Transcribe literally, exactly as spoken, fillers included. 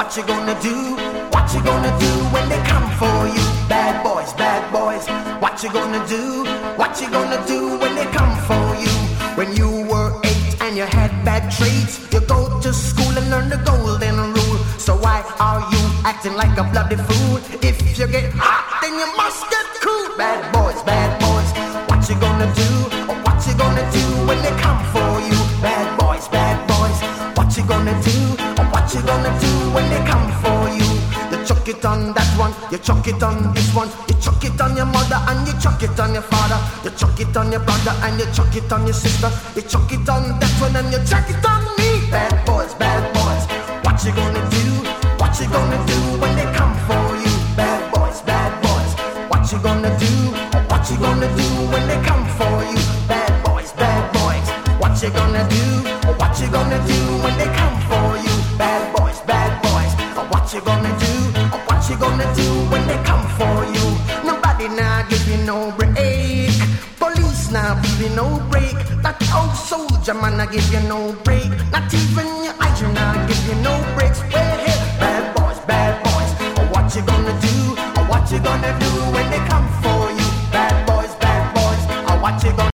what you gonna do? What you gonna do when they come for you? Bad boys, bad boys, what you gonna do? What you gonna do when they come for you? When you were eight and you had bad traits, you go to school and learn the golden rule. So why are you acting like a bloody fool? If you get hot, then you must get cool. Bad boys, bad boys, what you gonna do? Or what you gonna do when they come for you? Bad boys, bad boys, what you gonna do? Or what you gonna do when they come for you? You chuck it on that one, you chuck it on this one, you chuck it on your mother and you chuck it on your father, you chuck it on your brother and you chuck it on your sister, you chuck it on that one and you chuck it on me. Bad boys, bad boys, what you gonna do? What you gonna do when they come for you? Bad boys, bad boys, what you gonna do? Or what you gonna do when they come for you? Bad boys, bad boys, what you gonna do? Or what you gonna do when they come for you? Bad boys, bad boys, or what you gonna do? Or what you gonna do when they come for you? Nobody now give you no break. Police now give you no break. That old soldier man now give you no break. Not even your eyes now give you no breaks. Well, hey, bad boys, bad boys, or what you gonna do? Or what you gonna do when they come for you? Bad boys, bad boys, or what you gonna